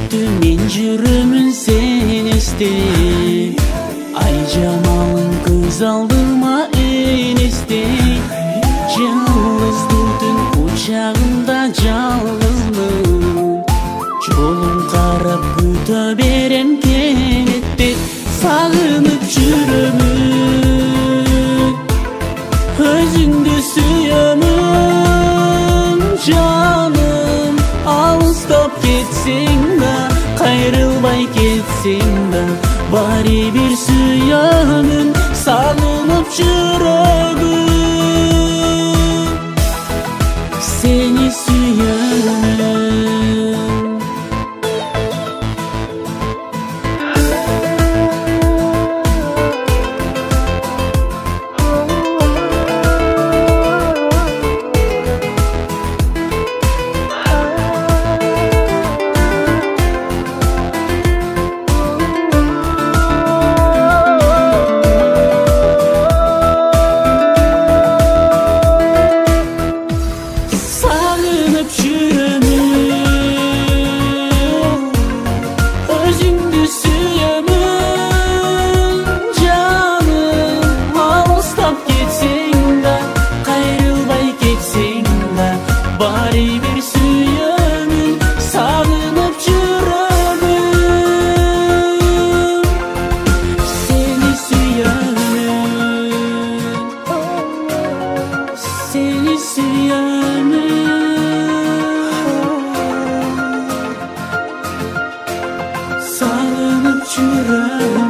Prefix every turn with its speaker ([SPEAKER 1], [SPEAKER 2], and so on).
[SPEAKER 1] men жүрөмүn сен эсте. Ай жамалың көз алдыма элестей. Жалгыздуу түн кучагында жалгызмын. Жолун карап күтө берем кенетте. Сагынып жүрөмүн, өзүңдү сүйөмүн. Жаным алыстап кетсең да, кайрылбай кетсең да, баары бир сүйөмүн. Сагынып жүрөмүн, сени сүйөмүн. Sağlanıp çürüyorum.